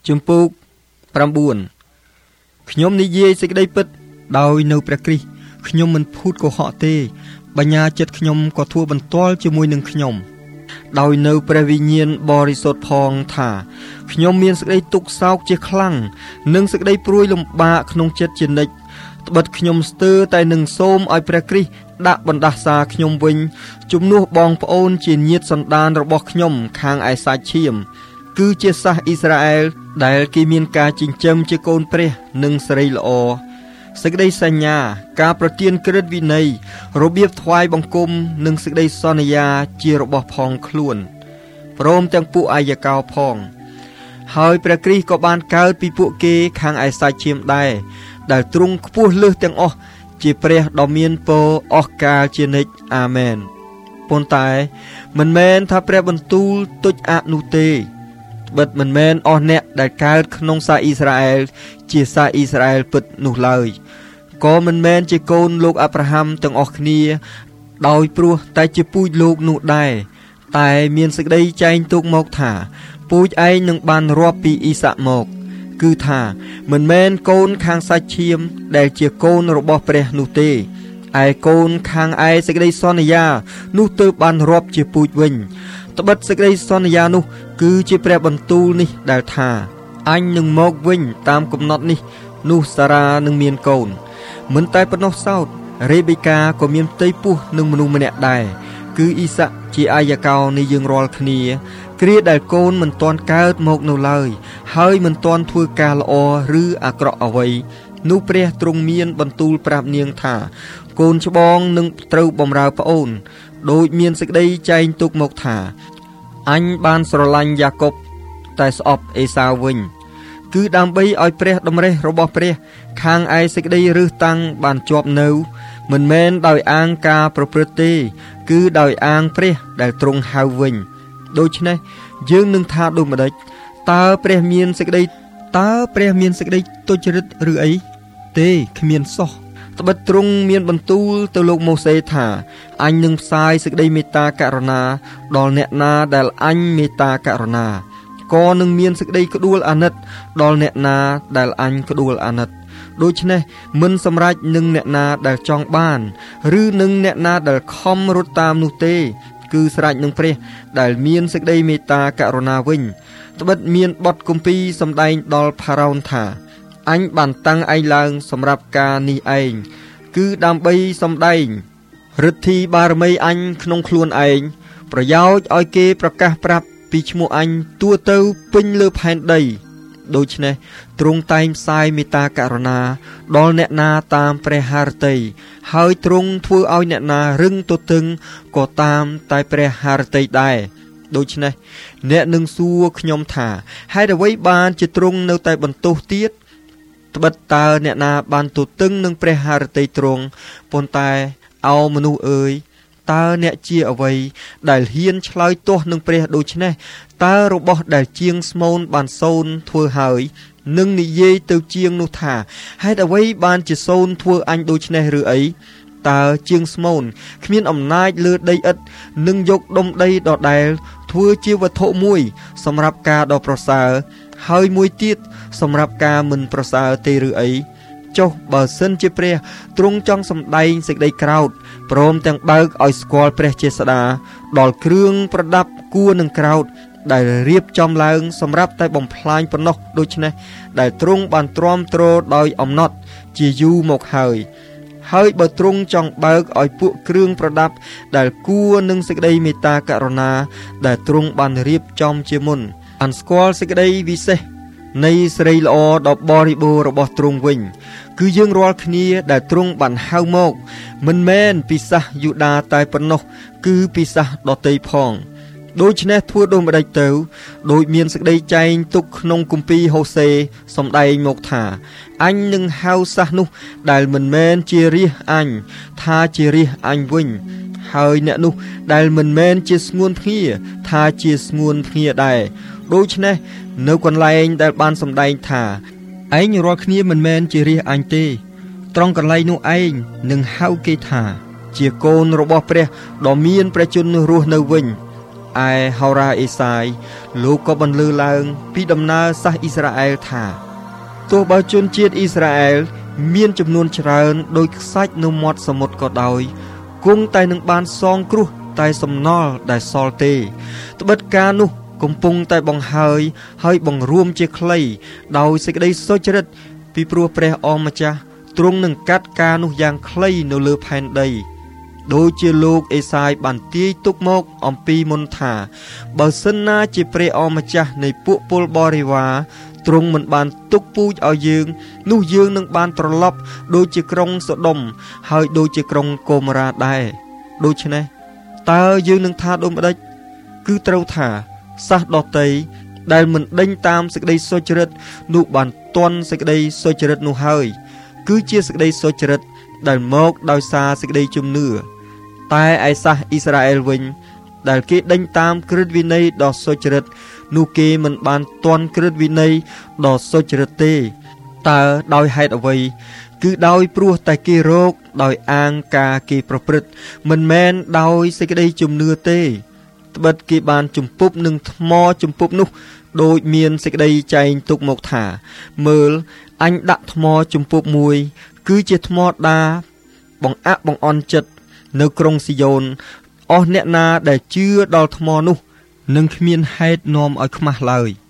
ជំពូក9ខ្ញុំនិយាយសេចក្តីពិតដោយនៅព្រះគ្រីស្ទខ្ញុំមិនភូតកុហកទេបញ្ញាចិត្តខ្ញុំក៏ធ្វើបន្ទាល់ជាមួយនឹងខ្ញុំដោយនៅព្រះវិញ្ញាណបរិសុទ្ធផងថាខ្ញុំមានសេចក្តីទុក្ខសោកជាខ្លាំងនិងសេចក្តីព្រួយលំបាកក្នុងចិត្តជានិច្ចត្បិតខ្ញុំស្ទើរតែនឹងសូមឲ្យព្រះគ្រីស្ទដាក់បណ្ដាសាខ្ញុំវិញជំនួសបងប្អូនជាញាតិសន្តានរបស់ខ្ញុំខាងឯសាច់ឈាមគឺជាសាសអ៊ីស្រាអែលដែលគេមានការចិញ្ចឹមជាកូនព្រះនិងសេរីល្អសេចក្តីសញ្ញាការប្រទានក្រឹតវិន័យរបៀបថ្វាយបង្គំនិងសេចក្តីសន្យាជារបស់ផងខ្លួនព្រមទាំងពួកអាយកោផងហើយព្រះគ្រីស្ទក៏បានកើតពីពួកគេខាងឯសាច់ឈាមដែរដែលទ្រង់ខ្ពស់លើសទាំងអស់ជាព្រះដ៏មានពរអស់កាលជានិច្ចអាមែនប៉ុន្តែមិនមែនថាព្រះបន្ទូលទុច្ចអនោះទេបិទមិនមែនអស់អ្នកដែលកើតក្នុងសាសអ៊ីស្រាអែលជាសាសអ៊ីស្រាអែលពិតនោះឡើយក៏មិនមែនជាកូនលោកអាប់រ៉ាហាំទាំងអស់គ្នាដោយព្រោះតែជាពូជលោកនោះដែរតែមានសេចក្តីចែងទុកមកថាពូជឯងនឹងបានរាប់ពីអ៊ីសាក់មកគឺថាមិនមែនកូនខាងសាច់ឈាមដែលជាកូនរបស់ព្រះនោះទេឯកូនខាងឯសេចក្តីសន្យានោះទើបបានរាប់ជាពូជវិញត្បិតសេចក្តីសន្យានោះគឺជាព្រះបន្ទូលនេះដែលថាអញនឹងមកវិញតាមកំណត់នេះនោះសារ៉ានឹងមានកូនមិនតែប៉ុណ្ណោះសោតរេបេកាក៏មានផ្ទៃពោះនឹងមនុស្សម្នាក់ដែរគឺអ៊ីសាក់ជាអាយកោនៃយើងរាល់គ្នាគ្រាដែលកូនមិនទាន់កើតមកនៅឡើយហើយមិនទាន់ធ្វើការល្អឬអាក្រក់អ្វីនោះព្រះទ្រង់មានបន្ទូលប្រាប់នាងថាកូនច្បងនឹងត្រូវបម្រើប្អូនដោយមានសេចក្តីចែងទុកមកថាអញបានស្រឡាញ់យ៉ាកុបតែស្អប់អេសាវវិញគឺដើម្បីឲ្យព្រះតម្រេះរបស់ព្រះខាងឯសេចក្តីរឹសតាំងបានជាប់នៅមិនមែនដោយអាងការប្រព្រឹត្តទេគឺដោយអាងព្រះដែលទ្រង់ហៅវិញដូច្នេះយើងនឹងថាដូចម្ដេចតើព្រះមានសេចក្តីទុច្ចរិតឬអីទេគ្មានសោះត្បិតទ្រង់មានបន្ទូលទៅលោកម៉ូសេថាអញនឹងផ្សាយសេចក្តីមេត្តាករុណាដល់អ្នកណាដែលអញមេត្តាករុណាក៏នឹងមានសេចក្តីក្ដួលអាណិតដល់អ្នកណាដែលអញក្ដួលអាណិតដូច្នេះមិនសម្រេចនឹងអ្នកណាដែលចង់បានឬនឹងអ្នកណាដែលខំរត់តាមនោះទេគឺស្រេចនឹងព្រះដែលមានសេចក្តីមេត្តាករុណាវិញត្បិតមានបទគម្ពីរសម្ដែងដល់ផារ៉ោនថាអញបានតាំងឯងឡើងសម្រាប់ការនេះឯងគឺដើម្បីសម្ដែងឫទ្ធីបារមីអញក្នុងខ្លួនឯងប្រយោជន៍ឲ្យគេប្រកាសប្រាប់ពីឈ្មោះអញទូទៅពេញលើផែនដីដូច្នេះទ្រង់តែងផ្សាយមេត្តាករុណាដល់អ្នកណាតាមព្រះハរតីហើយទ្រង់ធ្វើឲ្យអ្នកណារឹងទទឹងក៏តាមតែព្រះハរតីដែរដូច្នេះអ្នកនឹងសួរខ្ញុំថាហេតុអ្វីបានជាទ្រង់នៅតែបន្ទោសទៀតត្បិតតើអ្នកណាបានទទឹងនឹងព្រះハរតីទ្រង់ប៉ុន្តែអោមនុស្សអើយតើអ្នកជាអ្វីដែលហ៊ានឆ្លើយទាស់នឹងព្រះដូច្នេះតើរបស់ដែលជាងស្មូនបានសូនធ្វើហើយនឹងនិយាយទៅជាងនោះថាហេតុអ្វីបានជាសូនធ្វើអញដូច្នេះឬអីតើជាងស្មូនគ្មានអំណាចលើដីឥដ្ឋនឹងយកដុំដីដដែលធ្វើជាវត្ថុមួយសម្រាប់ការដ៏ប្រសើរហើយមួយទៀតសម្រាប់ការមិនប្រសើរទេឬអីចុះបើសិនជាព្រះទ្រង់ចង់សម្ដែងសេចក្តីក្រោធព្រមទាំងបើកឲ្យស្គាល់ព្រះជាស្ដាដល់គ្រឿងប្រដាប់គួរនឹងក្រោធដែលរៀបចំឡើងសម្រាប់តែបំផ្លាញប៉ុណ្ណោះដូច្នេះដែលទ្រង់បានទ្រាំទ្រដោយអំណត់ជាយូរមកហើយបើទ្រង់ចង់បើកឲ្យពួកគ្រឿងប្រដាប់ដែលគួរនឹងសេចក្តីមេត្តាករុណាដែលទ្រង់បានរៀបចំជាមុនបានស្គាល់សេចក្តីវិសេសនៃសេរីល្អដ៏បរិបូរណ៍របស់ទ្រង់វិញគឺយើងរាល់គ្នាដែលទ្រង់បានហៅមកមិនមែនពីសាសយូដាតែប៉ុណ្ណោះគឺពីសាសដទៃផងដូច្នេះធ្វើដូចម្ដេចទៅដោយមានសេចក្តីចែងទុកក្នុងគម្ពីរហូសេសម្ដែងមកថាអញនឹងហៅសាសនោះដែលមិនមែនជារាជអញថាជារាជអញវិញហើយអ្នកនោះដែលមិនមែនជាស្ងួនភ្ងាថាជាស្ងួនភ្ងាដែរដូច្នេះនៅកន្លែងដែលបានសម្ដែងថាឯងរាល់គ្នាមិនមែនជារាជអញទេត្រង់កន្លែងនោះឯងនឹងហៅគេថាជាកូនរបស់ព្រះដ៏មានព្រះជន្មរស់នៅវិញឯហោរាអេសាយលោកក៏បន្លឺឡើងពីដំណើរសាសអ៊ីស្រាអែលថាទោះបើជនជាតិអ៊ីស្រាអែលមានចំនួនច្រើនដោយខ្សាច់នៅមាត់សមុទ្រក៏ដោយគង់តែនឹងបានសងគ្រោះតែសំណល់ដែលសល់ទេត្បិតការនោះកំពុងតែបង្ហើយបង្រួមជាខ្លីដោយសេចក្តីសុចរិតពីព្រោះព្រះអម្ចាស់ទ្រង់នឹងកាត់ការនោះយ៉ាងខ្លីនៅលើផែនដីដូចជាលោកអេសាយបានទាយទុកមកអំពីមុនថាបើសិនណាជាព្រះអម្ចាស់នៃពួកពលបរិវារទ្រង់មិនបានទុកពូជឲ្យយើងនោះយើងនឹងបានត្រឡប់ដូចជាក្រុងសូដុំហើយដូចជាក្រុងកូម៉ូរ៉ាដែរដូច្នេះតើយើងនឹងថាដូចម្ដេចគឺត្រូវថាសាសដតីដែលមិនដេញតាមសេចក្តីសុចរិតនោះបានទន់សេចក្តីសុចរិតនោះហើយគឺជាសេចក្តីសុចរិតដែលមកដោយសារសេចក្តីជំនឿតែឯសាសអ៊ីស្រាអែលវិញដែលគេដេញតាមក្រឹតវិន័យដ៏សុចរិតនោះគេមិនបានទន់ក្រឹតវិន័យដ៏សុចរិតទេតើដោយហេតុអ្វីគឺដោយព្រោះតែគេរកដោយអាងការគេប្រព្រឹត្តមិនមែនដោយសេចក្តីជំនឿទេត្បិតគេបានជំពប់នឹងថ្មជំពប់នោះដោយមានសេចក្តីចែងទុកមកថាមើលអញដាក់ថ្មជំពប់មួយគឺជាថ្មដាបង្អាក់បង្អន់ចិត្តនៅក្រុងស៊ីយ៉ូនអស់អ្នកណាដែលជឿដល់ថ្មនោះនឹងគ្មានហេតុនាំឲ្យខ្មាស់ឡើយ